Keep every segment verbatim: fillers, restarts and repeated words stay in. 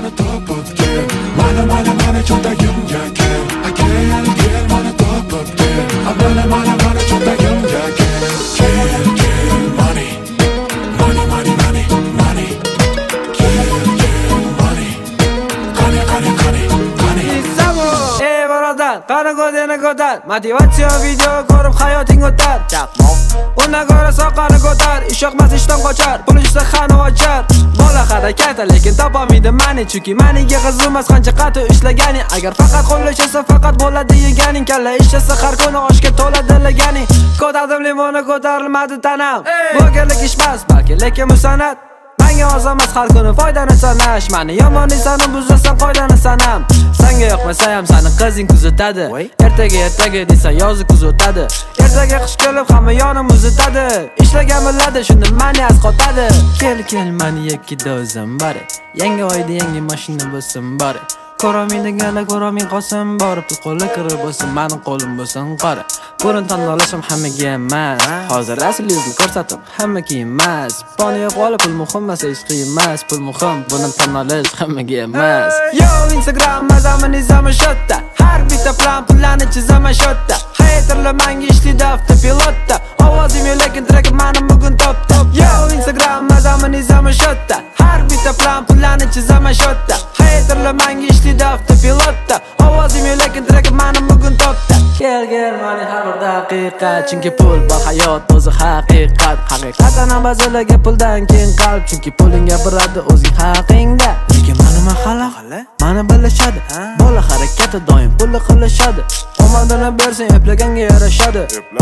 mana topib kel, mana mana mana cho'ntagimga kel, kel kel mana topib kel, mana mana mana cho'ntagimga kel, kel kel money, money money money money, kel kel money, qani qani qani qani. Ey barodar, qani ko'zingni ko'tar, motivatsiya video ko'rib hayoting o'tar. Chaqmoq undan ko'ra soqani ko'tar, ish yoqmas ishdan qochar, pul ishda xana ochar. Bola harakati lekin topolmaydi mani, chunki maniga qizimas qancha qattiq ishlagani. Agar faqat qo'llashsa faqat bo'ladi yeganing, kalla ishlasa har kuni oshga to'ladi laganing. Ko'tardim limonni ko'tarilmadi tanam, blogerlik ish emas balki lekin bu san'at. Menga ozamas har kuni foydani sanash, mani yomon insani buzasan qoidani sanam. Senga yoqmasa ham seni qizing kuzatadi, ertaga ertaga desa yozi kuz o'tadi. Ertaga qish kelib hamma yonim muzitadi, ishlagan biladi shunda mani az qotadi. Kel kel mani ikkida o'zim bor, yangi oyda yangi mashina bo'lsin bor. Ko'ramin deganda ko'ramin qolsin bor, pul qo'li kirib bo'lsin, mani qo'lim bo'lsin qora. Burun tanlashim hammaga emas, hozir asl yuzni ko'rsatib hamma kiymas. Poni yo'q olib pul muhim emas, hech qiyin emas, pul muhim, buni tanlash hammaga emas. Yo Instagram mazamni nizami shotda, har bitta plan planni chizaman shotda. Haterlar menga ishlaydi avtopilotda, ovozim yo'q lekin track mani bugun top top. Yo Instagram mazamni nizami shotda, har bitta plan planni chizaman shotda. Haterlar menga ishlaydi avtopilotda, ovozim yo'q lekin track mani bugun topda. Kel kel mani har bir daqiqa, chunki pul bor, hayot o'zi haqiqat. Haqiqatan ham ba'zilarga puldan keyin qalb, chunki puling gapiradi o'zing haqingda. Lekin mani mahalla, mani bilishadi, bola harakati doim pulli qilishadi. Omadini bersang eplaganga yarashadi,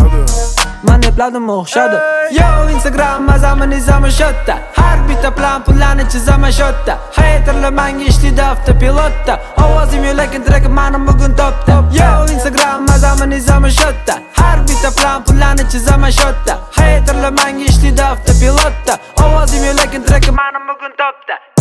men epladim o'xshadi. Yo Instagram mazamni nizami shotda, har bitta plan planni chizaman shotda. Haterlar menga ishlaydi avtopilotda, ovozim yo'q lekin track mani bugun topda. Yo Instagram mazamni nizami shotda, har bitta plan planni chizaman shotda. Haterlar menga ishlaydi avtopilotda, ovozim yo'q lekin track mani bugun topda.